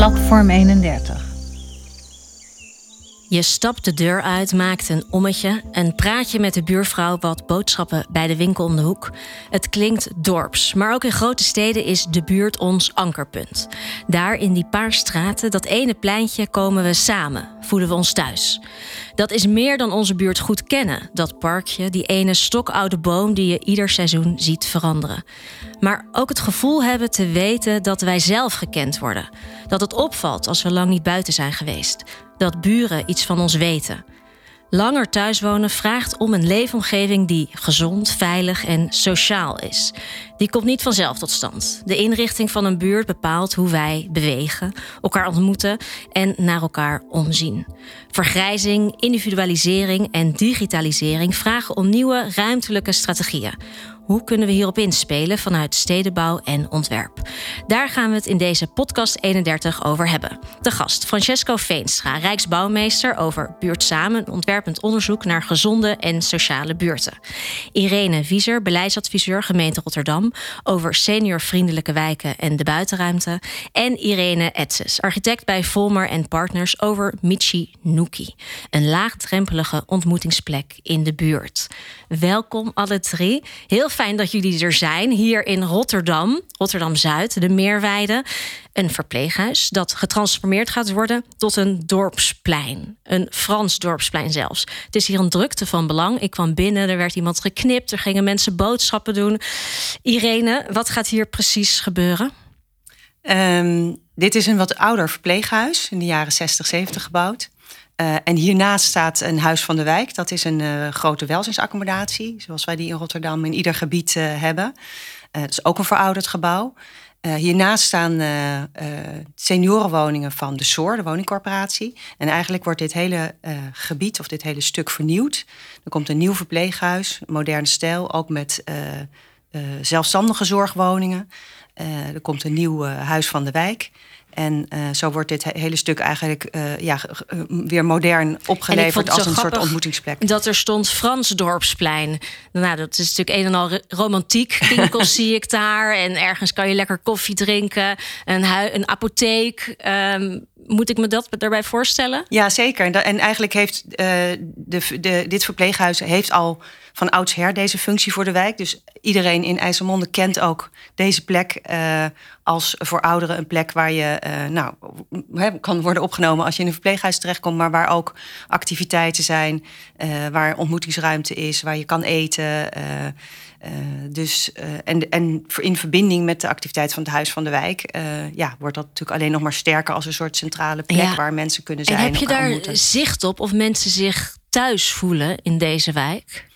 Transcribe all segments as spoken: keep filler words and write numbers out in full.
Platform eenendertig. Je stapt de deur uit, maakt een ommetje, een praatje met de buurvrouw, wat boodschappen bij de winkel om de hoek. Het klinkt dorps, maar ook in grote steden is de buurt ons ankerpunt. Daar in die paar straten, dat ene pleintje, komen we samen, voelen we ons thuis. Dat is meer dan onze buurt goed kennen, dat parkje, die ene stokoude boom die je ieder seizoen ziet veranderen. Maar ook het gevoel hebben te weten dat wij zelf gekend worden. Dat het opvalt als we lang niet buiten zijn geweest. Dat buren iets van ons weten. Langer thuiswonen vraagt om een leefomgeving die gezond, veilig en sociaal is. Die komt niet vanzelf tot stand. De inrichting van een buurt bepaalt hoe wij bewegen, elkaar ontmoeten en naar elkaar omzien. Vergrijzing, individualisering en digitalisering vragen om nieuwe ruimtelijke strategieën. Hoe kunnen we hierop inspelen vanuit stedenbouw en ontwerp? Daar gaan we het in deze podcast eenendertig over hebben. De gast Francesco Veenstra, Rijksbouwmeester, over Buurt Samen, ontwerpend onderzoek naar gezonde en sociale buurten. Irene Wieser, beleidsadviseur gemeente Rotterdam, over seniorvriendelijke wijken en de buitenruimte. En Irene Etzes, architect bij Volmer en Partners, over Michi Nuki, een laagdrempelige ontmoetingsplek in de buurt. Welkom alle drie. Heel fijn dat jullie er zijn, hier in Rotterdam, Rotterdam-Zuid, de Meerweide. Een verpleeghuis dat getransformeerd gaat worden tot een dorpsplein. Een Frans dorpsplein zelfs. Het is hier een drukte van belang. Ik kwam binnen, er werd iemand geknipt, er gingen mensen boodschappen doen. Irene, wat gaat hier precies gebeuren? Um, dit is een wat ouder verpleeghuis, in de jaren zestig, zeventig gebouwd. Uh, en hiernaast staat een Huis van de Wijk. Dat is een uh, grote welzijnsaccommodatie, zoals wij die in Rotterdam in ieder gebied uh, hebben. Uh, het is ook een verouderd gebouw. Uh, hiernaast staan uh, uh, seniorenwoningen van de S O R, de woningcorporatie. En eigenlijk wordt dit hele uh, gebied of dit hele stuk vernieuwd. Er komt een nieuw verpleeghuis, moderne stijl, ook met uh, uh, zelfstandige zorgwoningen. Uh, er komt een nieuw uh, Huis van de Wijk. En uh, zo wordt dit hele stuk eigenlijk uh, ja, uh, weer modern opgeleverd als een soort ontmoetingsplek. Dat er stond Frans dorpsplein. Nou, dat is natuurlijk een en al romantiek. Winkels zie ik daar. En ergens kan je lekker koffie drinken. Een, hu- een apotheek. Um, moet ik me dat daarbij voorstellen? Ja, zeker. En eigenlijk heeft uh, de, de, dit verpleeghuis heeft al van oudsher deze functie voor de wijk. Dus iedereen in IJsselmonde kent ook deze plek uh, als voor ouderen een plek waar je uh, nou, kan worden opgenomen als je in een verpleeghuis terechtkomt, maar waar ook activiteiten zijn, uh, waar ontmoetingsruimte is, waar je kan eten. Uh, uh, dus, uh, en, en in verbinding met de activiteit van het Huis van de Wijk, uh, ja, wordt dat natuurlijk alleen nog maar sterker als een soort centrale plek, ja, waar mensen kunnen zijn. En heb je daar ontmoeten. zicht op of mensen zich thuis voelen in deze wijk?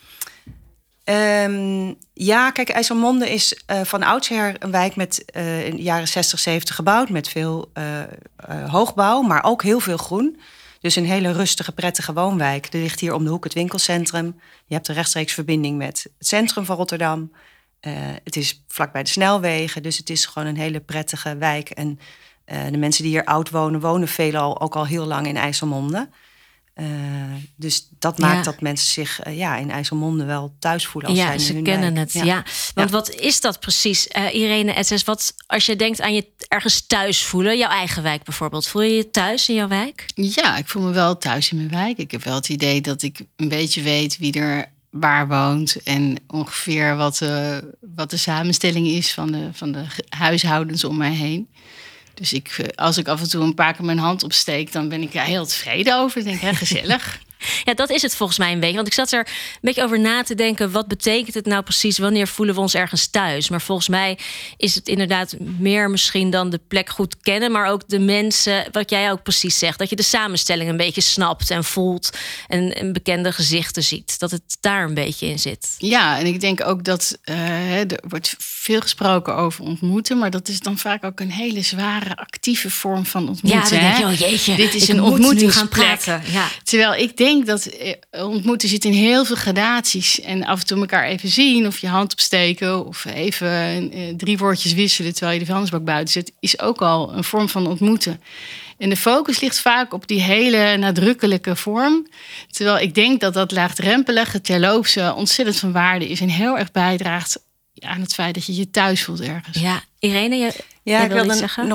Um, ja, kijk, IJsselmonde is uh, van oudsher een wijk met uh, in de jaren zestig, zeventig gebouwd, met veel uh, uh, hoogbouw, maar ook heel veel groen. Dus een hele rustige, prettige woonwijk. Er ligt hier om de hoek het winkelcentrum. Je hebt een rechtstreeks verbinding met het centrum van Rotterdam. Uh, het is vlakbij de snelwegen, dus het is gewoon een hele prettige wijk. En uh, de mensen die hier oud wonen, wonen veelal ook al heel lang in IJsselmonde. Uh, dus dat maakt ja. dat mensen zich uh, ja, in IJsselmonde wel thuis voelen. Als ja, zijn ze in kennen wijk. het. Ja. Ja. Want ja. wat is dat precies, uh, Irene Etzes? Wat als je denkt aan je ergens thuis voelen, jouw eigen wijk bijvoorbeeld, voel je je thuis in jouw wijk? Ja, ik voel me wel thuis in mijn wijk. Ik heb wel het idee dat ik een beetje weet wie er waar woont en ongeveer wat, uh, wat de samenstelling is van de, van de huishoudens om mij heen. Dus ik, als ik af en toe een paar keer mijn hand opsteek, dan ben ik daar heel tevreden over. Ik denk, hè, gezellig. Ja, dat is het volgens mij een beetje. Want ik zat er een beetje over na te denken, wat betekent het nou precies? Wanneer voelen we ons ergens thuis? Maar volgens mij is het inderdaad meer misschien dan de plek goed kennen, maar ook de mensen, wat jij ook precies zegt, dat je de samenstelling een beetje snapt en voelt en, en bekende gezichten ziet. Dat het daar een beetje in zit. Ja, en ik denk ook dat uh, er wordt veel gesproken over ontmoeten, maar dat is dan vaak ook een hele zware, actieve vorm van ontmoeten. Ja, dan denk je, oh jeetje, dit is ik een moet ontmoetingsplek. Nu gaan praten. Ja. Terwijl ik denk dat ontmoeten zit in heel veel gradaties. En af en toe elkaar even zien of je hand opsteken of even uh, drie woordjes wisselen terwijl je de vuilnisbak buiten zet, is ook al een vorm van ontmoeten. En de focus ligt vaak op die hele nadrukkelijke vorm. Terwijl ik denk dat dat laagdrempelige, terloopse ontzettend van waarde is en heel erg bijdraagt aan het feit dat je je thuis voelt ergens. Ja, Irene, je, ja, je ik wil iets dan zeggen? nog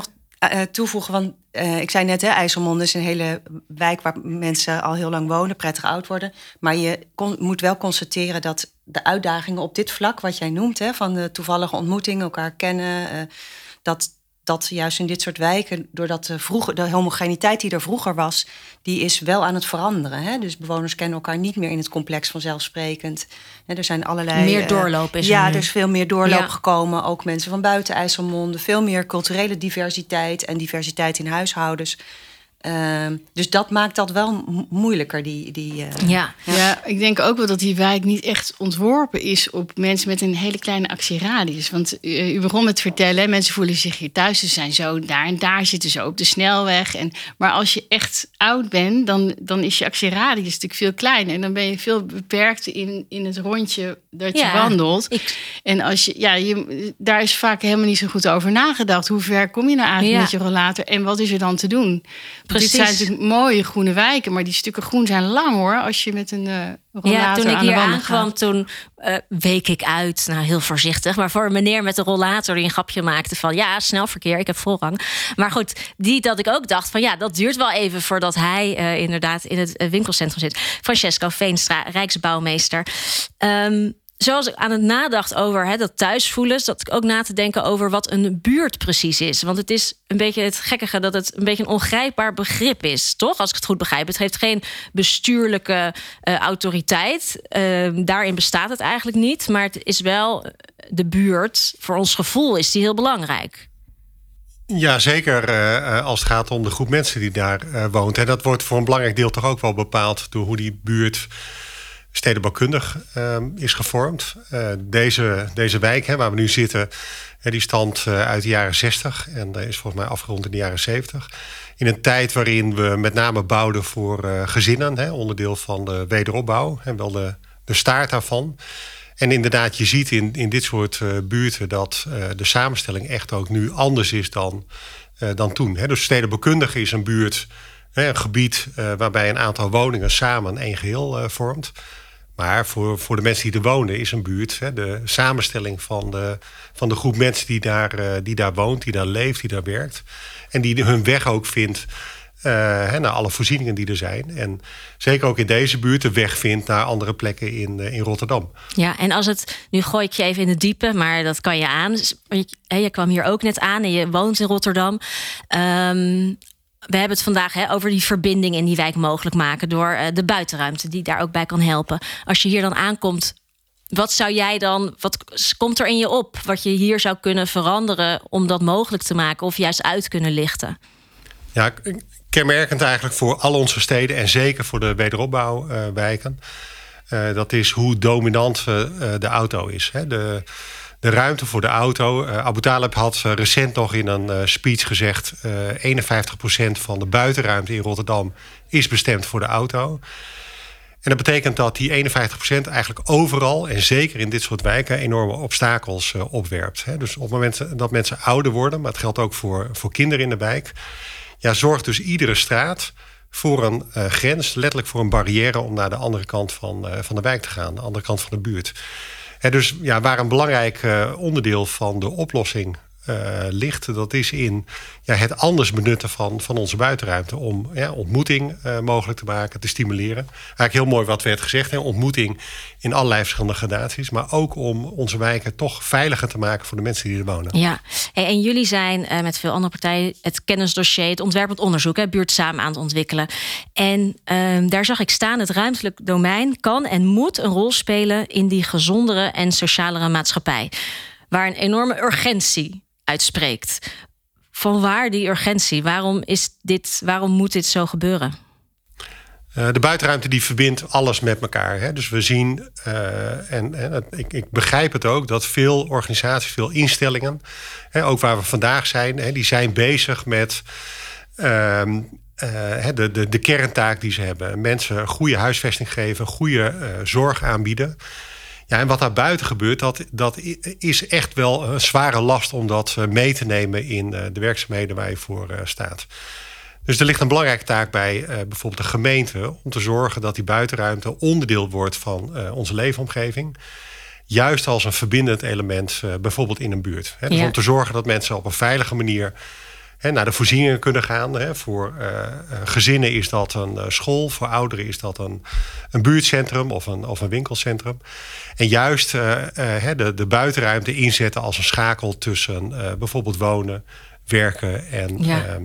uh, toevoegen, want uh, ik zei net, hè, IJsselmonde is een hele wijk waar mensen al heel lang wonen, prettig oud worden. Maar je kon, moet wel constateren dat de uitdagingen op dit vlak, wat jij noemt, hè, van de toevallige ontmoetingen, elkaar kennen, uh, dat, dat juist in dit soort wijken, doordat de, vroeger, de homogeniteit die er vroeger was, die is wel aan het veranderen. Hè? Dus bewoners kennen elkaar niet meer in het complex vanzelfsprekend. Hè, er zijn allerlei... Meer doorloop is uh, er Ja, nu. er is veel meer doorloop Ja. gekomen. Ook mensen van buiten IJsselmonde. Veel meer culturele diversiteit en diversiteit in huishoudens. Uh, dus dat maakt dat wel mo- moeilijker. Die, die, uh, Ja. Ja, ik denk ook wel dat die wijk niet echt ontworpen is op mensen met een hele kleine actieradius. Want uh, u begon met vertellen, hè, mensen voelen zich hier thuis. Ze zijn zo daar en daar, zitten zo op de snelweg. En, maar als je echt oud bent, dan, dan is je actieradius natuurlijk veel kleiner. En dan ben je veel beperkt in, in het rondje dat je Ja, wandelt. ik- En als je, ja, je, daar is vaak helemaal niet zo goed over nagedacht. Hoe ver kom je nou eigenlijk Ja. met je rollator? En wat is er dan te doen? Precies. Dit zijn natuurlijk mooie groene wijken, maar die stukken groen zijn lang hoor. Als je met een uh, rollator Ja, toen ik aan de hier wandel aankwam, gaat. toen uh, week ik uit, nou heel voorzichtig, maar voor een meneer met een rollator die een grapje maakte van ja, snel verkeer, ik heb voorrang. Maar goed, die dat ik ook dacht van ja, dat duurt wel even voordat hij uh, inderdaad in het uh, winkelcentrum zit. Francesco Veenstra, Rijksbouwmeester. Um, Zoals ik aan het nadacht over hè, dat thuisvoelen, zat ik ook na te denken over wat een buurt precies is. Want het is een beetje het gekkige dat het een beetje een ongrijpbaar begrip is, toch? Als ik het goed begrijp. Het heeft geen bestuurlijke uh, autoriteit. Uh, daarin bestaat het eigenlijk niet. Maar het is wel de buurt. Voor ons gevoel is die heel belangrijk. Ja, zeker uh, als het gaat om de groep mensen die daar uh, woont. En dat wordt voor een belangrijk deel toch ook wel bepaald door hoe die buurt stedenbouwkundig uh, is gevormd. Uh, deze, deze wijk hè, waar we nu zitten, uh, die stamt uh, uit de jaren zestig en uh, is volgens mij afgerond in de jaren zeventig. In een tijd waarin we met name bouwden voor uh, gezinnen, hè, onderdeel van de wederopbouw en wel de, de staart daarvan. En inderdaad, je ziet in, in dit soort uh, buurten dat uh, de samenstelling echt ook nu anders is dan, uh, dan toen. Hè. Dus stedenbouwkundig is een buurt, hè, een gebied uh, waarbij een aantal woningen samen één geheel uh, vormt. Maar voor, voor de mensen die er wonen is een buurt, hè, de samenstelling van de, van de groep mensen die daar, uh, die daar woont, die daar leeft, die daar werkt. En die hun weg ook vindt uh, hè, naar alle voorzieningen die er zijn. En zeker ook in deze buurt de weg vindt naar andere plekken in, uh, in Rotterdam. Ja, en als het, nu gooi ik je even in het diepe, maar dat kan je aan. Je, je kwam hier ook net aan en je woont in Rotterdam. Um, We hebben het vandaag hè, over die verbinding in die wijk mogelijk maken door uh, de buitenruimte die daar ook bij kan helpen. Als je hier dan aankomt, wat zou jij dan, wat komt er in je op wat je hier zou kunnen veranderen om dat mogelijk te maken of juist uit kunnen lichten? Ja, kenmerkend eigenlijk voor al onze steden en zeker voor de wederopbouwwijken, uh, uh, dat is hoe dominant uh, de auto is. Hè. De, De ruimte voor de auto. Uh, Abu Taleb had uh, recent nog in een uh, speech gezegd Uh, eenenvijftig procent van de buitenruimte in Rotterdam is bestemd voor de auto. En dat betekent dat die eenenvijftig procent eigenlijk overal en zeker in dit soort wijken enorme obstakels uh, opwerpt. Hè. Dus op het moment dat mensen ouder worden, maar het geldt ook voor, voor kinderen in de wijk, ja, zorgt dus iedere straat voor een uh, grens, letterlijk voor een barrière om naar de andere kant van, uh, van de wijk te gaan, de andere kant van de buurt. He, dus ja, waar een belangrijk uh, onderdeel van de oplossing uh, ligt, dat is in ja, het anders benutten van, van onze buitenruimte om ja, ontmoeting uh, mogelijk te maken, te stimuleren. Eigenlijk heel mooi wat werd gezegd, hè, ontmoeting in allerlei verschillende gradaties, maar ook om onze wijken toch veiliger te maken voor de mensen die er wonen. Ja, hey, en jullie zijn uh, met veel andere partijen het kennisdossier, het ontwerpend onderzoek, hè, buurt samen aan het ontwikkelen. En uh, daar zag ik staan, het ruimtelijk domein kan en moet een rol spelen in die gezondere en socialere maatschappij, waar een enorme urgentie uitspreekt. Vanwaar die urgentie? Waarom is dit, waarom moet dit zo gebeuren? Uh, de buitenruimte die verbindt alles met elkaar. Hè? Dus we zien, uh, en, en ik, ik begrijp het ook, dat veel organisaties, veel instellingen, hè, ook waar we vandaag zijn, hè, die zijn bezig met uh, uh, de, de, de kerntaak die ze hebben. Mensen een goede huisvesting geven, goede uh, zorg aanbieden. Ja, en wat daar buiten gebeurt, dat, dat is echt wel een zware last om dat mee te nemen in uh, de werkzaamheden waar je voor uh, staat. Dus er ligt een belangrijke taak bij uh, bijvoorbeeld de gemeente om te zorgen dat die buitenruimte onderdeel wordt van uh, onze leefomgeving. Juist als een verbindend element, uh, bijvoorbeeld in een buurt. Hè. Dus ja. om te zorgen dat mensen op een veilige manier he, naar de voorzieningen kunnen gaan. He. Voor uh, gezinnen is dat een uh, school. Voor ouderen is dat een, een buurtcentrum of een, of een winkelcentrum. En juist uh, uh, de, de buitenruimte inzetten als een schakel tussen uh, bijvoorbeeld wonen, werken en... Ja. Uh,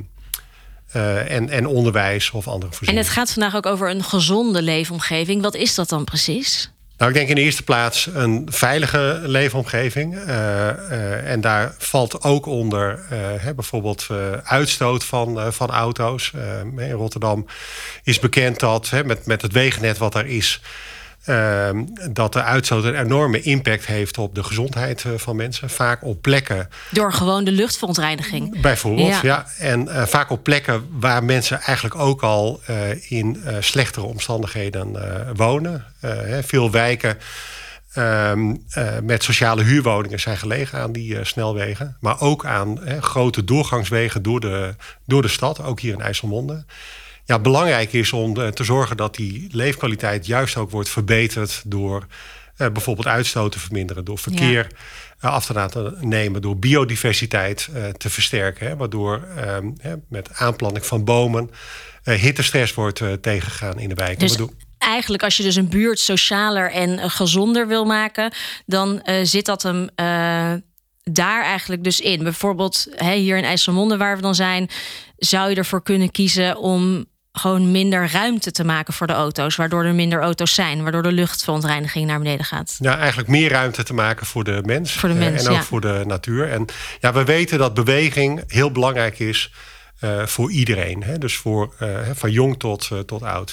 Uh, en, en onderwijs of andere voorzieningen. En het gaat vandaag ook over een gezonde leefomgeving. Wat is dat dan precies? Nou, ik denk in de eerste plaats een veilige leefomgeving. Uh, uh, en daar valt ook onder uh, hè, bijvoorbeeld uh, uitstoot van, uh, van auto's. Uh, in Rotterdam is bekend dat hè, met, met het wegennet wat er is... Uh, dat de uitstoot een enorme impact heeft op de gezondheid uh, van mensen. Vaak op plekken... Door gewoon de luchtverontreiniging. Bijvoorbeeld, ja. ja. En uh, vaak op plekken waar mensen eigenlijk ook al uh, in uh, slechtere omstandigheden uh, wonen. Uh, hè, veel wijken uh, uh, met sociale huurwoningen zijn gelegen aan die uh, snelwegen. Maar ook aan uh, grote doorgangswegen door de, door de stad, ook hier in IJsselmonde. Ja, belangrijk is om te zorgen dat die leefkwaliteit juist ook wordt verbeterd door uh, bijvoorbeeld uitstoot te verminderen, door verkeer ja. uh, af te laten nemen, door biodiversiteit uh, te versterken. Hè, waardoor uh, hè, met aanplanting van bomen uh, hittestress wordt uh, tegengegaan in de wijken. Dus waardoor... eigenlijk als je dus een buurt socialer en uh, gezonder wil maken, dan uh, zit dat hem... Uh... daar eigenlijk dus in. Bijvoorbeeld hè, hier in IJsselmonde waar we dan zijn, zou je ervoor kunnen kiezen om gewoon minder ruimte te maken voor de auto's, waardoor er minder auto's zijn, waardoor de luchtverontreiniging naar beneden gaat. Ja, eigenlijk meer ruimte te maken voor de mens, voor de mens en ook ja. voor de natuur. En ja, we weten dat beweging heel belangrijk is uh, voor iedereen. Hè? Dus voor uh, van jong tot, uh, tot oud.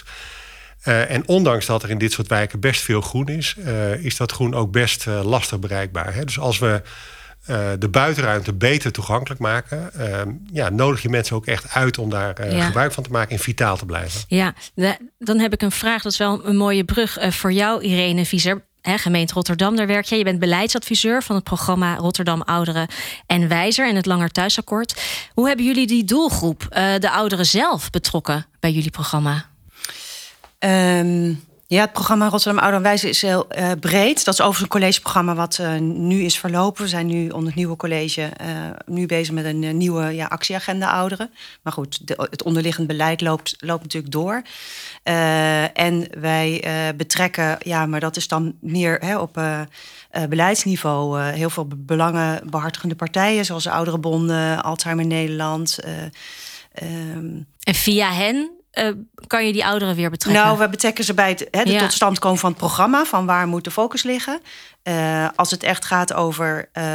Uh, en ondanks dat er in dit soort wijken best veel groen is, uh, is dat groen ook best uh, lastig bereikbaar. Hè? Dus als we Uh, de buitenruimte beter toegankelijk maken, Uh, ja, nodig je mensen ook echt uit om daar uh, ja. gebruik van te maken en vitaal te blijven. Ja, de, dan heb ik een vraag, dat is wel een mooie brug uh, voor jou, Irene Vieser. Hè, gemeente Rotterdam, daar werk je. Je bent beleidsadviseur van het programma Rotterdam Ouderen en Wijzer en het Langer Thuisakkoord. Hoe hebben jullie die doelgroep, uh, de ouderen zelf, betrokken bij jullie programma? Um... Ja, het programma Rotterdam Ouderen en Wijzer is heel uh, breed. Dat is overigens een collegeprogramma wat uh, nu is verlopen. We zijn nu onder het nieuwe college uh, nu bezig met een uh, nieuwe ja, actieagenda ouderen. Maar goed, de, het onderliggend beleid loopt, loopt natuurlijk door. Uh, en wij uh, betrekken, ja, maar dat is dan meer hè, op uh, uh, beleidsniveau... Uh, heel veel belangenbehartigende partijen, zoals de Ouderenbonden, Alzheimer Nederland. Uh, um... En via hen Uh, kan je die ouderen weer betrekken? Nou, we betrekken ze bij het, he, de ja. totstandkoming van het programma, van waar moet de focus liggen. Uh, als het echt gaat over uh,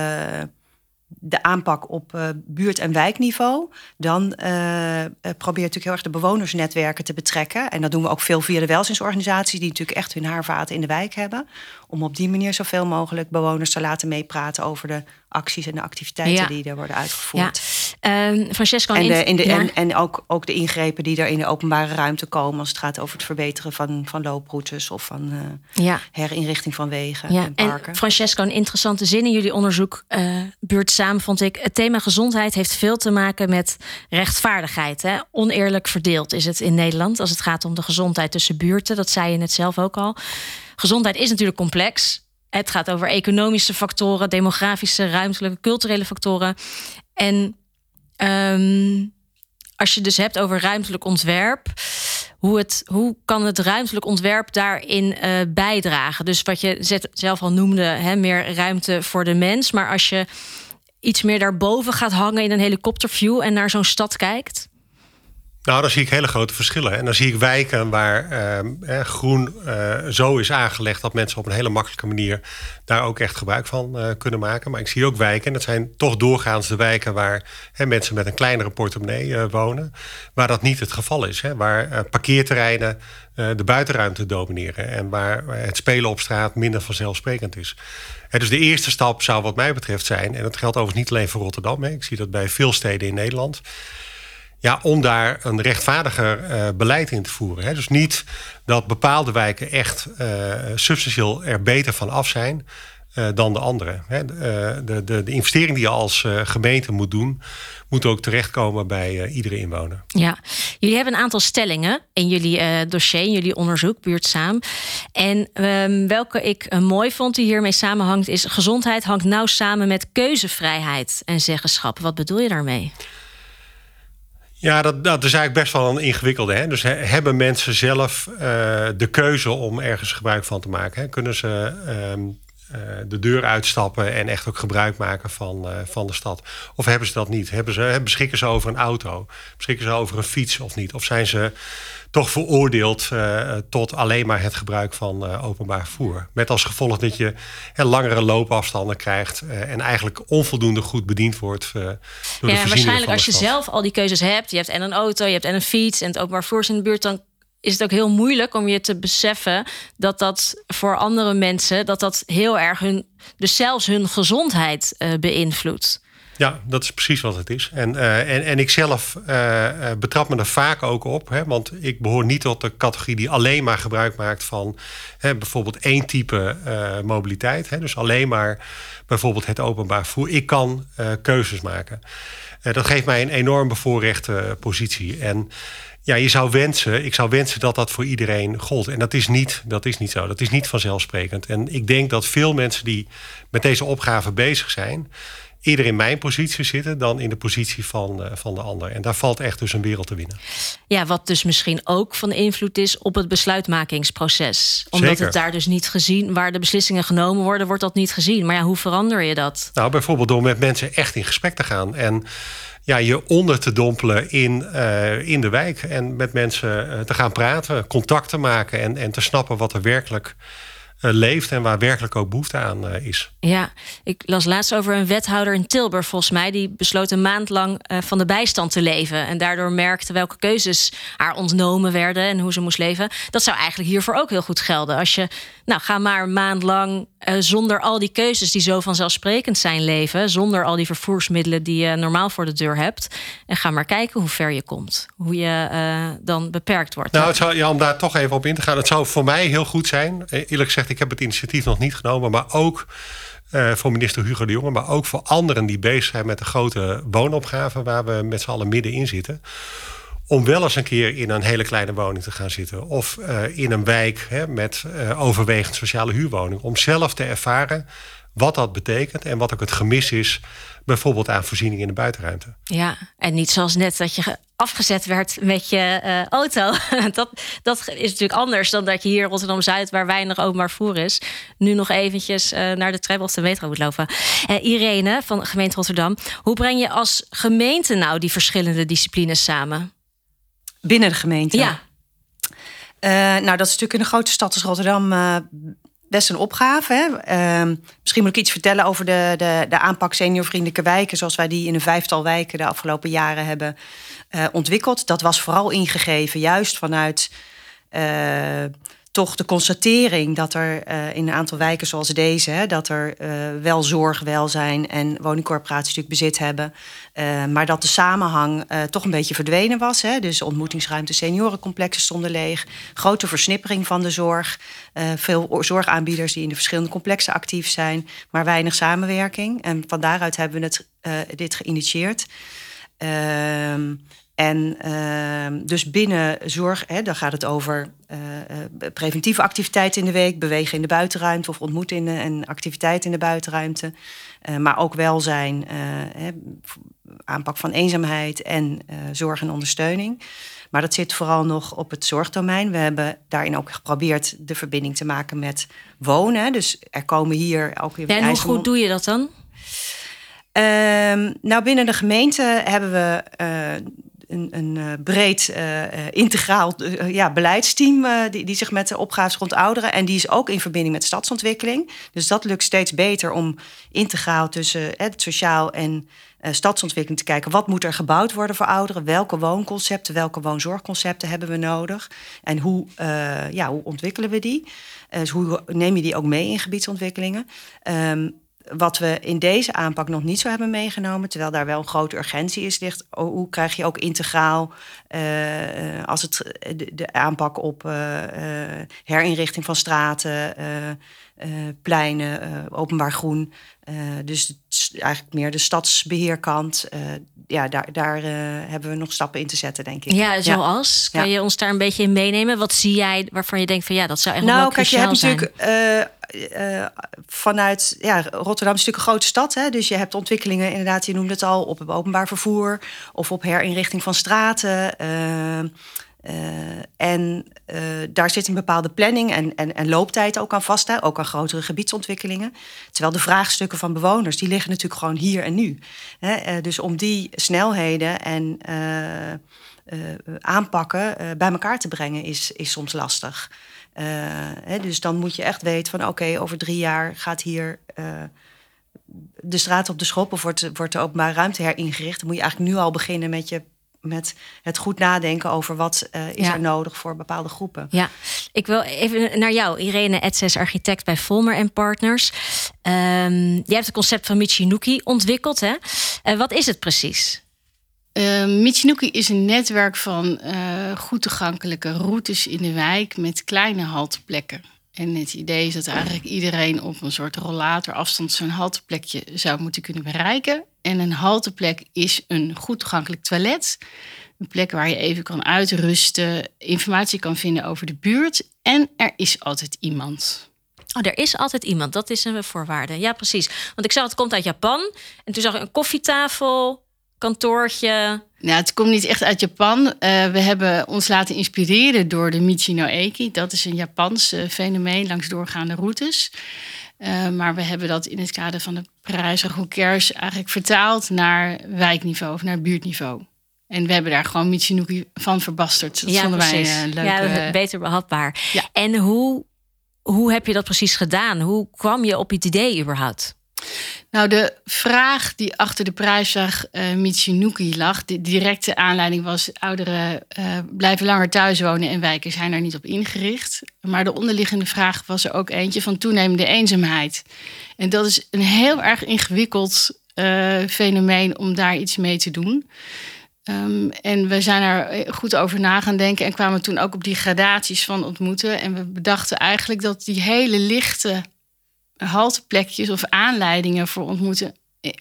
de aanpak op uh, buurt- en wijkniveau, dan uh, uh, probeer je natuurlijk heel erg de bewonersnetwerken te betrekken. En dat doen we ook veel via de welzijnsorganisaties, die natuurlijk echt hun haarvaten in de wijk hebben. Om op die manier zoveel mogelijk bewoners te laten meepraten over de acties en de activiteiten ja. die er worden uitgevoerd. Ja. Um, Francesco, en, de, in de, ja. en, en ook, ook de ingrepen die er in de openbare ruimte komen als het gaat over het verbeteren van, van looproutes of van uh, ja. herinrichting van wegen ja. en parken. En Francesco, een interessante zin in jullie onderzoek, uh, Buurt Samen, vond ik. Het thema gezondheid heeft veel te maken met rechtvaardigheid. Hè? Oneerlijk verdeeld is het in Nederland als het gaat om de gezondheid tussen buurten. Dat zei je net zelf ook al. Gezondheid is natuurlijk complex. Het gaat over economische factoren, demografische, ruimtelijke, culturele factoren. En um, als je dus hebt over ruimtelijk ontwerp, hoe, het, hoe kan het ruimtelijk ontwerp daarin uh, bijdragen? Dus wat je zelf al noemde, hè, meer ruimte voor de mens. Maar als je iets meer daarboven gaat hangen in een helikopterview en naar zo'n stad kijkt? Nou, dan zie ik hele grote verschillen. En dan zie ik wijken waar uh, groen uh, zo is aangelegd dat mensen op een hele makkelijke manier daar ook echt gebruik van uh, kunnen maken. Maar ik zie ook wijken, en dat zijn toch doorgaans de wijken waar hè, mensen met een kleinere portemonnee uh, wonen, waar dat niet het geval is. Hè, waar uh, parkeerterreinen uh, de buitenruimte domineren en waar het spelen op straat minder vanzelfsprekend is. Hè, dus de eerste stap zou wat mij betreft zijn, en dat geldt overigens niet alleen voor Rotterdam, hè, ik zie dat bij veel steden in Nederland, ja, om daar een rechtvaardiger uh, beleid in te voeren. Hè. Dus niet dat bepaalde wijken echt uh, substantieel er beter van af zijn uh, dan de andere. Hè. De, de, de, de investering die je als uh, gemeente moet doen, moet ook terechtkomen bij uh, iedere inwoner. Ja, jullie hebben een aantal stellingen in jullie uh, dossier, in jullie onderzoek, Buurt Samen. En um, welke ik uh, mooi vond, die hiermee samenhangt, is: gezondheid hangt nauw samen met keuzevrijheid en zeggenschap. Wat bedoel je daarmee? Ja, dat, dat is eigenlijk best wel een ingewikkelde. Hè? Dus he, hebben mensen zelf uh, de keuze om ergens gebruik van te maken? Hè? Kunnen ze uh, uh, de deur uitstappen en echt ook gebruik maken van, uh, van de stad? Of hebben ze dat niet? Hebben ze, beschikken ze over een auto? Beschikken ze over een fiets of niet? Of zijn ze toch veroordeeld uh, tot alleen maar het gebruik van uh, openbaar vervoer? Met als gevolg dat je uh, langere loopafstanden krijgt uh, en eigenlijk onvoldoende goed bediend wordt uh, door de ja, voorzieningen waarschijnlijk van als de je stad. zelf al die keuzes hebt, je hebt en een auto, je hebt en een fiets en het openbaar vervoer is in de buurt, dan is het ook heel moeilijk om je te beseffen dat dat voor andere mensen, dat dat heel erg hun, dus zelfs hun gezondheid uh, beïnvloedt. Ja, dat is precies wat het is. En, uh, en, en ik zelf uh, betrap me er vaak ook op. Hè, want ik behoor niet tot de categorie die alleen maar gebruik maakt van hè, bijvoorbeeld één type uh, mobiliteit. Hè, dus alleen maar bijvoorbeeld het openbaar vervoer. Ik kan uh, keuzes maken. Uh, dat geeft mij een enorm bevoorrechte positie. En ja, je zou wensen, ik zou wensen dat dat voor iedereen gold. En dat is niet, dat is niet zo. Dat is niet vanzelfsprekend. En ik denk dat veel mensen die met deze opgave bezig zijn, eerder in mijn positie zitten dan in de positie van, uh, van de ander. En daar valt echt dus een wereld te winnen. Ja, wat dus misschien ook van invloed is op het besluitmakingsproces. Omdat Zeker. het daar dus niet gezien, waar de beslissingen genomen worden, wordt dat niet gezien. Maar ja, hoe verander je dat? Nou, bijvoorbeeld door met mensen echt in gesprek te gaan. En ja, je onder te dompelen in, uh, in de wijk. En met mensen uh, te gaan praten, contact te maken en, en te snappen wat er werkelijk uh, leeft en waar werkelijk ook behoefte aan uh, is. Ja, ik las laatst over een wethouder in Tilburg, volgens mij, die besloot een maand lang uh, van de bijstand te leven. En daardoor merkte welke keuzes haar ontnomen werden en hoe ze moest leven. Dat zou eigenlijk hiervoor ook heel goed gelden. Als je, nou, ga maar een maand lang uh, zonder al die keuzes die zo vanzelfsprekend zijn leven, zonder al die vervoersmiddelen die je normaal voor de deur hebt. En ga maar kijken hoe ver je komt. Hoe je uh, dan beperkt wordt. Nou, het zou, ja, om daar toch even op in te gaan. Het zou voor mij heel goed zijn. Eerlijk gezegd, ik heb het initiatief nog niet genomen, maar ook Uh, voor minister Hugo de Jonge, maar ook voor anderen die bezig zijn met de grote woonopgave waar we met z'n allen middenin zitten. Om wel eens een keer in een hele kleine woning te gaan zitten. Of uh, in een wijk hè, met uh, overwegend sociale huurwoning. Om zelf te ervaren wat dat betekent en wat ook het gemis is, bijvoorbeeld aan voorzieningen in de buitenruimte. Ja, en niet zoals net dat je afgezet werd met je uh, auto. dat, dat is natuurlijk anders dan dat je hier in Rotterdam-Zuid, waar weinig openbaar vervoer is, nu nog eventjes uh, naar de tram of de metro moet lopen. Uh, Irene van de gemeente Rotterdam, hoe breng je als gemeente nou die verschillende disciplines samen? Binnen de gemeente? Ja. Uh, nou, dat is natuurlijk in een grote stad als Rotterdam uh, best een opgave. Hè? Uh, misschien moet ik iets vertellen over de, de, de aanpak seniorvriendelijke wijken, zoals wij die in een vijftal wijken de afgelopen jaren hebben uh, ontwikkeld. Dat was vooral ingegeven juist vanuit uh, toch de constatering dat er uh, in een aantal wijken zoals deze, hè, dat er uh, wel zorg, welzijn en woningcorporaties natuurlijk bezit hebben. Uh, maar dat de samenhang uh, toch een beetje verdwenen was. Hè. Dus ontmoetingsruimte, seniorencomplexen stonden leeg. Grote versnippering van de zorg. Uh, veel zorgaanbieders die in de verschillende complexen actief zijn. Maar weinig samenwerking. En van daaruit hebben we het, uh, dit geïnitieerd. Uh, En uh, dus binnen zorg, hè, dan gaat het over uh, preventieve activiteiten in de week, bewegen in de buitenruimte of ontmoeten in de, en activiteiten in de buitenruimte. Uh, maar ook welzijn, uh, hè, aanpak van eenzaamheid en uh, zorg en ondersteuning. Maar dat zit vooral nog op het zorgdomein. We hebben daarin ook geprobeerd de verbinding te maken met wonen. Dus er komen hier ook weer. Ja, en hoe goed doe je dat dan? Uh, nou, binnen de gemeente hebben we Uh, een, een uh, breed, uh, integraal uh, ja, beleidsteam uh, die, die zich met de opgaves rond ouderen. En die is ook in verbinding met stadsontwikkeling. Dus dat lukt steeds beter om integraal tussen uh, het sociaal en uh, stadsontwikkeling te kijken. Wat moet er gebouwd worden voor ouderen? Welke woonconcepten, welke woonzorgconcepten hebben we nodig? En hoe, uh, ja, hoe ontwikkelen we die? Uh, dus hoe neem je die ook mee in gebiedsontwikkelingen? Um, Wat we in deze aanpak nog niet zo hebben meegenomen, terwijl daar wel een grote urgentie is, ligt hoe krijg je ook integraal uh, als het de, de aanpak op uh, uh, herinrichting van straten, uh, uh, pleinen, uh, openbaar groen. Uh, dus eigenlijk meer de stadsbeheerkant. Uh, ja, daar, daar uh, hebben we nog stappen in te zetten, denk ik. Ja, zoals? Ja. Kan je ons daar een beetje in meenemen? Wat zie jij waarvan je denkt van ja, dat zou echt nou, wel kijk, cruciaal je hebt zijn? natuurlijk uh, uh, vanuit... Ja, Rotterdam is natuurlijk een grote stad. Hè, dus je hebt ontwikkelingen, inderdaad, je noemde het al... op het openbaar vervoer of op herinrichting van straten... Uh, Uh, en uh, daar zit een bepaalde planning en, en, en looptijd ook aan vast. Hè? Ook aan grotere gebiedsontwikkelingen. Terwijl de vraagstukken van bewoners, die liggen natuurlijk gewoon hier en nu. Hè? Uh, dus om die snelheden en uh, uh, aanpakken uh, bij elkaar te brengen is, is soms lastig. Uh, hè? Dus dan moet je echt weten van oké, okay, over drie jaar gaat hier... Uh, de straat op de schop of wordt, wordt de openbare ruimte heringericht. Dan moet je eigenlijk nu al beginnen met je... met het goed nadenken over wat uh, is ja. er nodig voor bepaalde groepen. Ja, ik wil even naar jou, Irene Etzes, architect bij Volmer en Partners. Um, jij hebt het concept van Michinuki ontwikkeld, hè? Uh, wat is het precies? Uh, Michinuki is een netwerk van uh, goed toegankelijke routes in de wijk met kleine halteplekken. En het idee is dat eigenlijk iedereen op een soort rollatorafstand zo'n halteplekje zou moeten kunnen bereiken. En een halteplek is een goed toegankelijk toilet. Een plek waar je even kan uitrusten, informatie kan vinden over de buurt. En er is altijd iemand. Oh, er is altijd iemand, dat is een voorwaarde. Ja, precies. Want ik zag, het komt uit Japan. En toen zag ik een koffietafel, kantoortje... Nou, het komt niet echt uit Japan. Uh, we hebben ons laten inspireren door de Michi no Eki. Dat is een Japans uh, fenomeen langs doorgaande routes. Uh, maar we hebben dat in het kader van de Parijse Who Cares eigenlijk vertaald naar wijkniveau of naar buurtniveau. En we hebben daar gewoon Michinuki van verbasterd. Dat ja, vonden precies. wij uh, leuk. Ja, beter behapbaar. Ja. En hoe, hoe heb je dat precies gedaan? Hoe kwam je op het idee überhaupt? Nou, de vraag die achter de prijsvraag uh, Michinuki lag... de directe aanleiding was... ouderen uh, blijven langer thuis wonen en wijken zijn er niet op ingericht. Maar de onderliggende vraag was er ook eentje van toenemende eenzaamheid. En dat is een heel erg ingewikkeld uh, fenomeen om daar iets mee te doen. Um, en we zijn er goed over na gaan denken... en kwamen toen ook op die gradaties van ontmoeten. En we bedachten eigenlijk dat die hele lichte... halteplekjes of aanleidingen voor ontmoeten...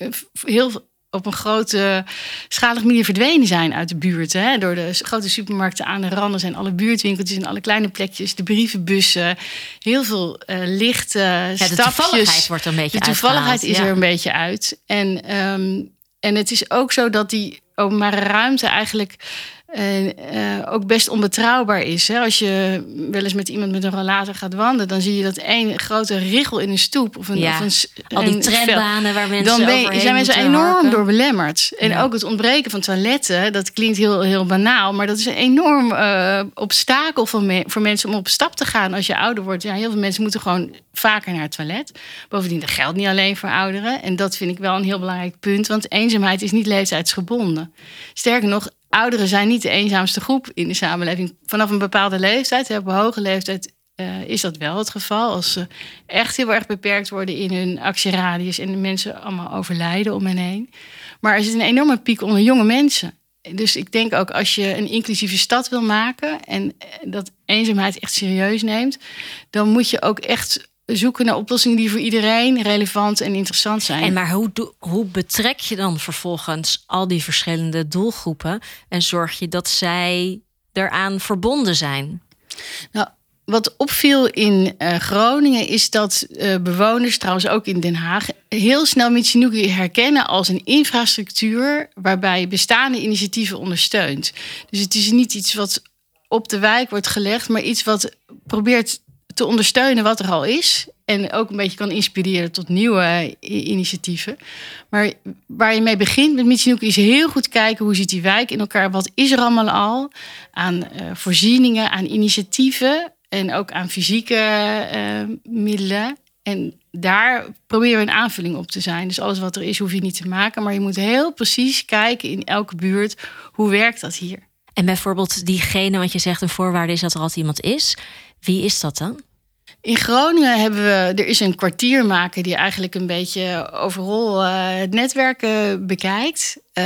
heel op een grote schalige manier verdwenen zijn uit de buurt. Hè? Door de grote supermarkten aan de randen zijn alle buurtwinkeltjes... en alle kleine plekjes, de brievenbussen... heel veel uh, lichte ja, stapjes. De toevalligheid wordt er een beetje uit. De toevalligheid uitgehaald, is ja. er een beetje uit. En, um, en het is ook zo dat die openbare ruimte eigenlijk... Uh, uh, ook best onbetrouwbaar is. Hè? Als je wel eens met iemand met een rollator gaat wandelen... dan zie je dat één grote richel in een stoep... of een, ja, of een, al die een trambanen waar mensen dan overheen zijn mensen enorm harken. door belemmerd. En ja. ook het ontbreken van toiletten... dat klinkt heel, heel banaal... maar dat is een enorm uh, obstakel voor, me, voor mensen... om op stap te gaan als je ouder wordt. Ja, heel veel mensen moeten gewoon vaker naar het toilet. Bovendien, dat geldt niet alleen voor ouderen. En dat vind ik wel een heel belangrijk punt... want eenzaamheid is niet leeftijdsgebonden. Sterker nog... Ouderen zijn niet de eenzaamste groep in de samenleving. Vanaf een bepaalde leeftijd, op een hoge leeftijd, uh, is dat wel het geval. Als ze echt heel erg beperkt worden in hun actieradius... en de mensen allemaal overlijden om hen heen. Maar er zit een enorme piek onder jonge mensen. Dus ik denk ook als je een inclusieve stad wil maken... en dat eenzaamheid echt serieus neemt... dan moet je ook echt... zoeken naar oplossingen die voor iedereen relevant en interessant zijn. En maar hoe, do, hoe betrek je dan vervolgens al die verschillende doelgroepen... en zorg je dat zij eraan verbonden zijn? Nou, wat opviel in uh, Groningen is dat uh, bewoners, trouwens ook in Den Haag... heel snel Michinuki herkennen als een infrastructuur... waarbij bestaande initiatieven ondersteunt. Dus het is niet iets wat op de wijk wordt gelegd... maar iets wat probeert... te ondersteunen wat er al is. En ook een beetje kan inspireren tot nieuwe initiatieven. Maar waar je mee begint met Michinuki is heel goed kijken... hoe zit die wijk in elkaar? Wat is er allemaal al aan uh, voorzieningen, aan initiatieven... en ook aan fysieke uh, middelen. En daar proberen we een aanvulling op te zijn. Dus alles wat er is, hoef je niet te maken. Maar je moet heel precies kijken in elke buurt... hoe werkt dat hier? En bijvoorbeeld diegene, want je zegt een voorwaarde is dat er altijd iemand is... Wie is dat dan? In Groningen hebben we... Er is een kwartiermaker die eigenlijk een beetje overal uh, het netwerk uh, bekijkt. Uh,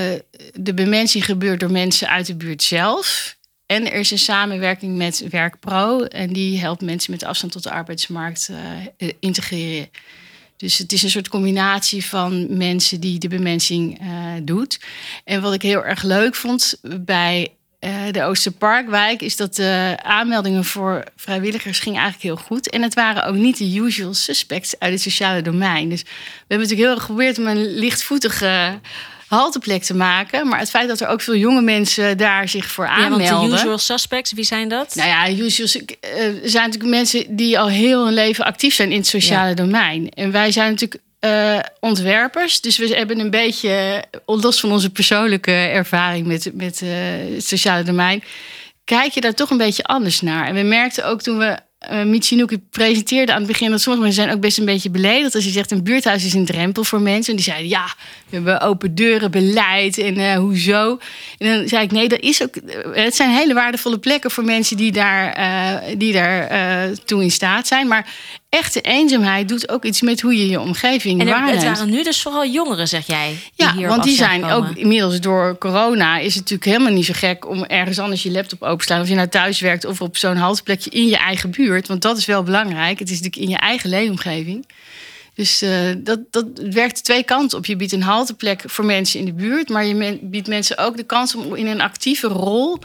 de bemensing gebeurt door mensen uit de buurt zelf. En er is een samenwerking met WerkPro. En die helpt mensen met afstand tot de arbeidsmarkt uh, integreren. Dus het is een soort combinatie van mensen die de bemensing uh, doet. En wat ik heel erg leuk vond bij uh, de Oosterparkwijk is dat de aanmeldingen voor vrijwilligers gingen eigenlijk heel goed. En het waren ook niet de usual suspects uit het sociale domein. Dus we hebben natuurlijk heel erg geprobeerd om een lichtvoetige halteplek te maken. Maar het feit dat er ook veel jonge mensen daar zich voor aanmelden. Ja, want de usual suspects, wie zijn dat? Nou ja, usual, uh, er zijn natuurlijk mensen die al heel hun leven actief zijn in het sociale ja. domein. En wij zijn natuurlijk uh, ontwerpers. Dus we hebben een beetje, los van onze persoonlijke ervaring met, met uh, het sociale domein, kijk je daar toch een beetje anders naar. En we merkten ook toen we Uh, Michinuki presenteerde aan het begin dat sommige mensen zijn ook best een beetje beledigd als je zegt een buurthuis is een drempel voor mensen. En die zeiden ja, we hebben open deuren beleid en uh, hoezo. En dan zei ik nee, dat is ook. Uh, het zijn hele waardevolle plekken voor mensen die daar, uh, die daar uh, toe in staat zijn. Maar echte eenzaamheid doet ook iets met hoe je je omgeving en er, waarneemt. Het waren nu dus vooral jongeren, zeg jij. Die ja, hier want die zijn komen. ook inmiddels door corona is het natuurlijk helemaal niet zo gek om ergens anders je laptop open te slaan. Of je nou thuis werkt of op zo'n halteplekje in je eigen buurt. Want dat is wel belangrijk. Het is natuurlijk in je eigen leefomgeving. Dus uh, dat, dat werkt twee kanten op. Je biedt een halteplek voor mensen in de buurt, maar je men, biedt mensen ook de kans om in een actieve rol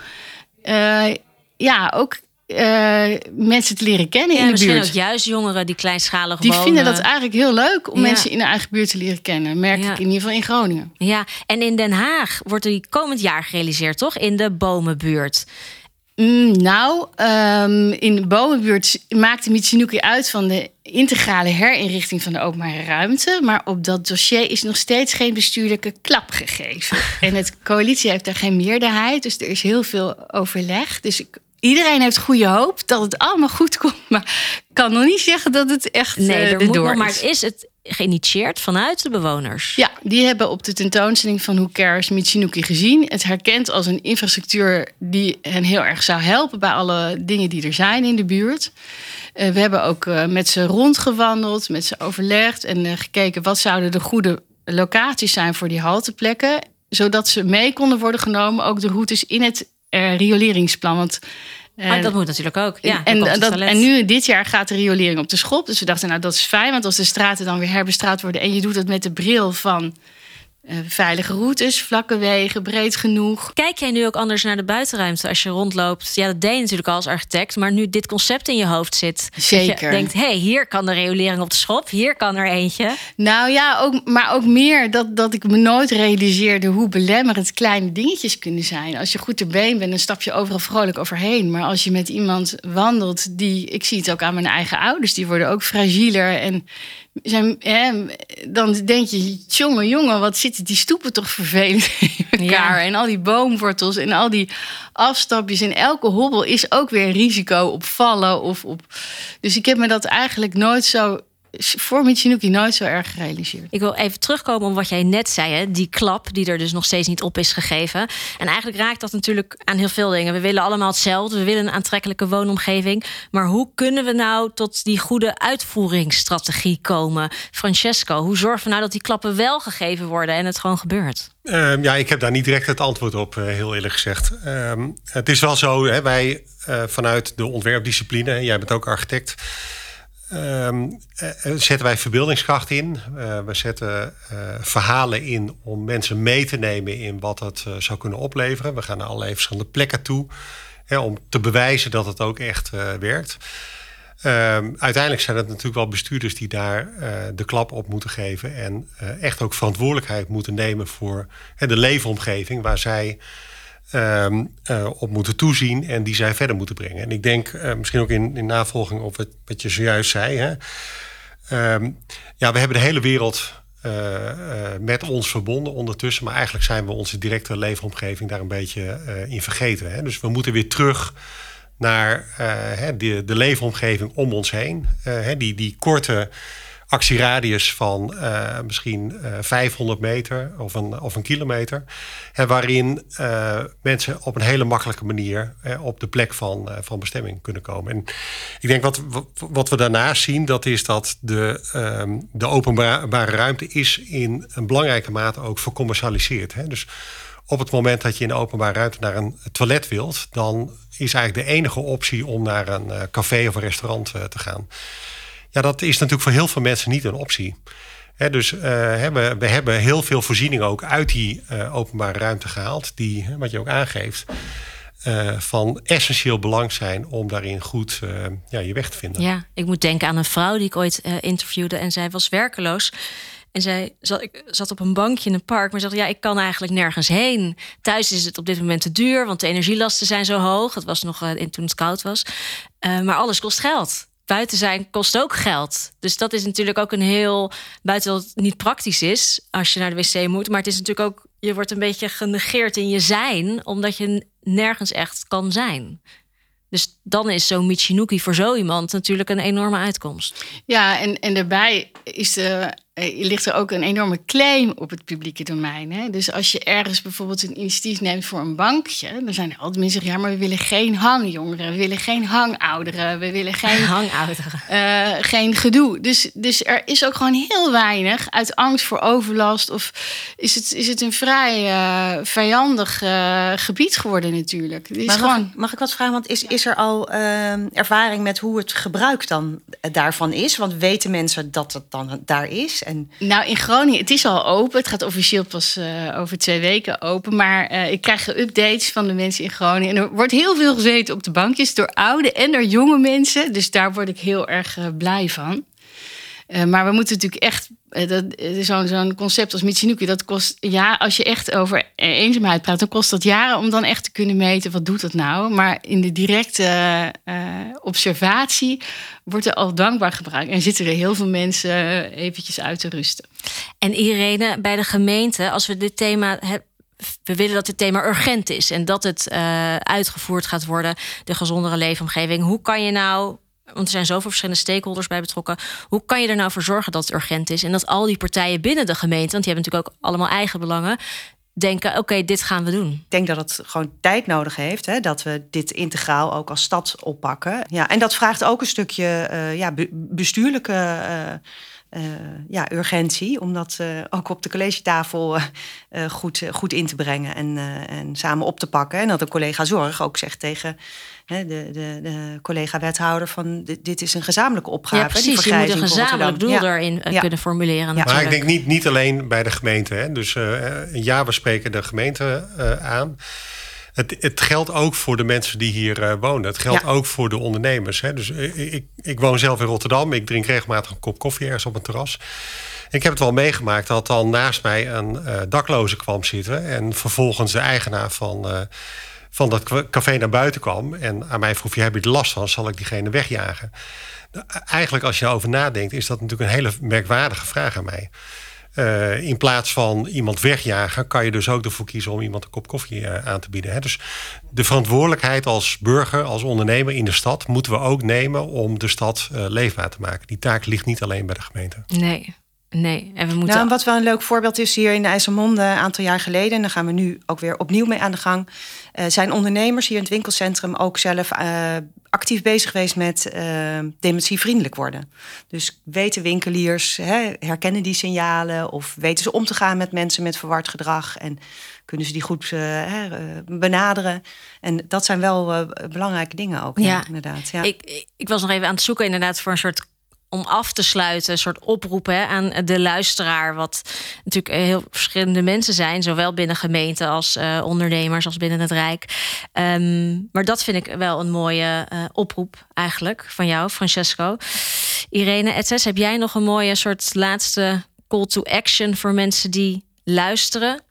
uh, ja, ook Uh, mensen te leren kennen ja, in de misschien buurt. ook juist jongeren die kleinschalig die wonen. Die vinden dat eigenlijk heel leuk om ja. mensen in de eigen buurt te leren kennen. Merk ja. ik in ieder geval in Groningen. Ja, en in Den Haag wordt die komend jaar gerealiseerd, toch? In de Bomenbuurt. Mm, nou, um, in de Bomenbuurt maakte Michinuki uit van de integrale herinrichting van de openbare ruimte. Maar op dat dossier is nog steeds geen bestuurlijke klap gegeven. En het coalitie heeft daar geen meerderheid. Dus er is heel veel overleg. Dus ik Iedereen heeft goede hoop dat het allemaal goed komt. Maar ik kan nog niet zeggen dat het echt nee, uh, er moet door nog, maar is. het is het geïnitieerd vanuit de bewoners. Ja, die hebben op de tentoonstelling van Who Cares Michinuki gezien. Het herkent als een infrastructuur die hen heel erg zou helpen bij alle dingen die er zijn in de buurt. Uh, we hebben ook uh, met ze rondgewandeld, met ze overlegd en uh, gekeken wat zouden de goede locaties zijn voor die halteplekken. Zodat ze mee konden worden genomen, ook de routes in het Uh, rioleringsplan. Want, uh, maar dat moet natuurlijk ook. Ja, en, en, dat, en nu dit jaar gaat de riolering op de schop. Dus we dachten, nou dat is fijn. Want als de straten dan weer herbestraat worden en je doet dat met de bril van uh, veilige routes, vlakke wegen, breed genoeg. Kijk jij nu ook anders naar de buitenruimte als je rondloopt? Ja, dat deed je natuurlijk al als architect. Maar nu dit concept in je hoofd zit. Zeker. Dat je denkt, hé, hey, hier kan de riolering op de schop. Hier kan er eentje. Nou ja, ook, maar ook meer dat, dat ik me nooit realiseerde hoe belemmerend kleine dingetjes kunnen zijn. Als je goed ter been bent, dan stap je overal vrolijk overheen. Maar als je met iemand wandelt, die, ik zie het ook aan mijn eigen ouders, die worden ook fragieler en zijn, hè, dan denk je, jongen, jongen, wat zitten die stoepen toch vervelend in elkaar. Ja. En al die boomwortels en al die afstapjes. En elke hobbel is ook weer een risico op vallen. Of op... Dus ik heb me dat eigenlijk nooit zo, voor Michinuki nooit zo erg gerealiseerd. Ik wil even terugkomen op wat jij net zei. Hè? Die klap die er dus nog steeds niet op is gegeven. En eigenlijk raakt dat natuurlijk aan heel veel dingen. We willen allemaal hetzelfde. We willen een aantrekkelijke woonomgeving. Maar hoe kunnen we nou tot die goede uitvoeringsstrategie komen? Francesco, hoe zorgen we nou dat die klappen wel gegeven worden en het gewoon gebeurt? Uh, ja, ik heb daar niet direct het antwoord op, uh, heel eerlijk gezegd. Uh, het is wel zo, hè, wij uh, vanuit de ontwerpdiscipline, jij bent ook architect, Um, uh, zetten wij verbeeldingskracht in. Uh, we zetten uh, verhalen in om mensen mee te nemen in wat het uh, zou kunnen opleveren. We gaan naar allerlei verschillende plekken toe, hè, om te bewijzen dat het ook echt uh, werkt. Um, uiteindelijk zijn het natuurlijk wel bestuurders die daar uh, de klap op moeten geven en uh, echt ook verantwoordelijkheid moeten nemen voor hè, de leefomgeving waar zij Um, uh, op moeten toezien en die zij verder moeten brengen. En ik denk, uh, misschien ook in, in navolging op het, wat je zojuist zei, hè, um, ja, we hebben de hele wereld uh, uh, met ons verbonden ondertussen, maar eigenlijk zijn we onze directe leefomgeving daar een beetje uh, in vergeten. Hè. Dus we moeten weer terug naar uh, de, de leefomgeving om ons heen. Uh, die, die korte actieradius van uh, misschien uh, vijfhonderd meter of een, of een kilometer. En waarin uh, mensen op een hele makkelijke manier uh, op de plek van, uh, van bestemming kunnen komen. En ik denk wat, wat we daarnaast zien, dat is dat de, um, de openbare ruimte is in een belangrijke mate ook vercommercialiseerd. Hè? Dus op het moment dat je in de openbare ruimte naar een toilet wilt, dan is eigenlijk de enige optie om naar een uh, café of een restaurant uh, te gaan. Ja, dat is natuurlijk voor heel veel mensen niet een optie. He, dus uh, we, we hebben heel veel voorzieningen ook uit die uh, openbare ruimte gehaald. Die, wat je ook aangeeft, uh, van essentieel belang zijn om daarin goed uh, ja, je weg te vinden. Ja, ik moet denken aan een vrouw die ik ooit uh, interviewde en zij was werkeloos. En zij zat, ik zat op een bankje in een park, maar ze dacht, ja, ik kan eigenlijk nergens heen. Thuis is het op dit moment te duur, want de energielasten zijn zo hoog. Het was nog uh, in, toen het koud was. Uh, maar alles kost geld. Buiten zijn kost ook geld. Dus dat is natuurlijk ook een heel... buiten dat het niet praktisch is als je naar de wc moet. Maar het is natuurlijk ook... je wordt een beetje genegeerd in je zijn, omdat je nergens echt kan zijn. Dus dan is zo'n Michinuki voor zo iemand natuurlijk een enorme uitkomst. Ja, en, en daarbij is de, ligt er ook een enorme claim op het publieke domein. Hè? Dus als je ergens bijvoorbeeld een initiatief neemt voor een bankje, dan zijn er altijd mensen die zeggen, ja, maar we willen geen hangjongeren, we willen geen hangouderen, we willen geen hangouderen, uh, geen gedoe. Dus, dus er is ook gewoon heel weinig uit angst voor overlast. Of is het, is het een vrij uh, vijandig uh, gebied geworden natuurlijk. Is maar gewoon... mag, mag ik wat vragen? Want is, is er al uh, ervaring met hoe het gebruik dan daarvan is? Want weten mensen dat het dan daar is? En... Nou, in Groningen, het is al open. Het gaat officieel pas uh, over twee weken open. Maar uh, ik krijg updates van de mensen in Groningen. En er wordt heel veel gezeten op de bankjes door oude en door jonge mensen. Dus daar word ik heel erg uh, blij van. Uh, maar we moeten natuurlijk echt... Uh, dat, uh, zo'n, zo'n concept als Michinuki, dat kost... Ja, als je echt over eenzaamheid praat, dan kost dat jaren om dan echt te kunnen meten, wat doet dat nou? Maar in de directe uh, observatie wordt er al dankbaar gebruikt. En zitten er heel veel mensen uh, eventjes uit te rusten. En Irene, bij de gemeente, als we dit thema... He- we willen dat dit thema urgent is en dat het uh, uitgevoerd gaat worden, de gezondere leefomgeving. Hoe kan je nou... want er zijn zoveel verschillende stakeholders bij betrokken. Hoe kan je er nou voor zorgen dat het urgent is? En dat al die partijen binnen de gemeente, want die hebben natuurlijk ook allemaal eigen belangen, denken, oké, okay, dit gaan we doen. Ik denk dat het gewoon tijd nodig heeft, hè, dat we dit integraal ook als stad oppakken. Ja, en dat vraagt ook een stukje uh, ja, bestuurlijke uh, uh, ja, urgentie, om dat uh, ook op de collegetafel uh, uh, goed, uh, goed in te brengen en, uh, en samen op te pakken. En dat de collega Zorg ook zegt tegen De, de, de collega-wethouder van dit, dit is een gezamenlijke opgave. Ja, precies. Je moet een gezamenlijk doel ja. daarin uh, ja. kunnen formuleren. Ja. Maar ik denk niet, niet alleen bij de gemeente. Hè. Dus uh, ja, we spreken de gemeente uh, aan. Het, het geldt ook voor de mensen die hier uh, wonen. Het geldt ja. ook voor de ondernemers. Hè. Dus uh, ik, ik woon zelf in Rotterdam. Ik drink regelmatig een kop koffie ergens op een terras. Ik heb het wel meegemaakt dat dan naast mij een uh, dakloze kwam zitten. En vervolgens de eigenaar van... Uh, van dat café naar buiten kwam en aan mij vroeg, heb je er last van? Zal ik diegene wegjagen? Eigenlijk, als je erover nadenkt, is dat natuurlijk een hele merkwaardige vraag aan mij. Uh, in plaats van iemand wegjagen, kan je dus ook ervoor kiezen om iemand een kop koffie uh, aan te bieden. Hè? Dus de verantwoordelijkheid als burger, als ondernemer in de stad, moeten we ook nemen om de stad uh, leefbaar te maken. Die taak ligt niet alleen bij de gemeente. Nee. Nee, en we moeten... Nou, wat wel een leuk voorbeeld is hier in de IJsselmonde een aantal jaar geleden, en daar gaan we nu ook weer opnieuw mee aan de gang, uh, zijn ondernemers hier in het winkelcentrum ook zelf uh, actief bezig geweest met uh, dementievriendelijk worden. Dus weten winkeliers, hè, herkennen die signalen of weten ze om te gaan met mensen met verward gedrag en kunnen ze die goed uh, hè, benaderen. En dat zijn wel uh, belangrijke dingen ook, ja, ja, inderdaad. Ja. Ik, ik was nog even aan het zoeken inderdaad voor een soort, om af te sluiten, een soort oproep hè, aan de luisteraar. Wat natuurlijk heel verschillende mensen zijn, zowel binnen gemeenten als uh, ondernemers, als binnen het Rijk. Um, maar dat vind ik wel een mooie uh, oproep eigenlijk van jou, Francesco. Irene Etzes, heb jij nog een mooie soort laatste call to action voor mensen die luisteren?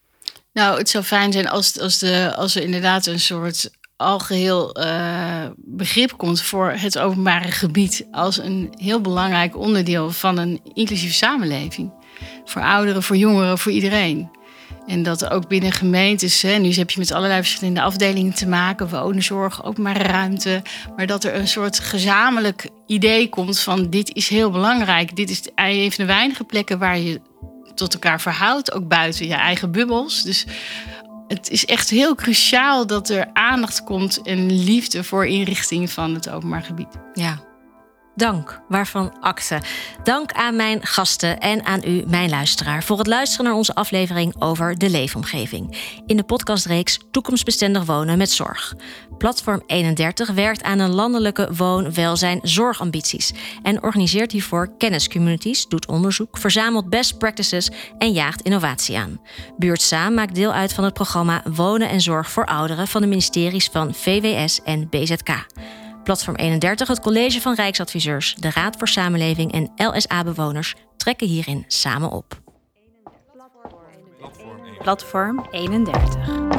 Nou, het zou fijn zijn als, als, de, als er inderdaad een soort algeheel uh, begrip komt voor het openbare gebied als een heel belangrijk onderdeel van een inclusieve samenleving. Voor ouderen, voor jongeren, voor iedereen. En dat ook binnen gemeentes, hè, nu heb je met allerlei verschillende afdelingen te maken, wonenzorg, openbare ruimte, maar dat er een soort gezamenlijk idee komt van dit is heel belangrijk. Dit is een van de weinige plekken waar je tot elkaar verhoudt, ook buiten je eigen bubbels. Dus het is echt heel cruciaal dat er aandacht komt en liefde voor inrichting van het openbaar gebied. Ja, Dank, waarvan akte. Dank aan mijn gasten en aan u, mijn luisteraar, voor het luisteren naar onze aflevering over de leefomgeving. In de podcastreeks Toekomstbestendig wonen met zorg. Platform eenendertig werkt aan een landelijke woon-, welzijn-, zorgambities en organiseert hiervoor kenniscommunities, doet onderzoek, verzamelt best practices en jaagt innovatie aan. Buurt Saam maakt deel uit van het programma Wonen en Zorg voor Ouderen van de ministeries van V W S en B Z K. Platform eenendertig, het College van Rijksadviseurs, de Raad voor Samenleving en L S A-bewoners trekken hierin samen op. Platform eenendertig.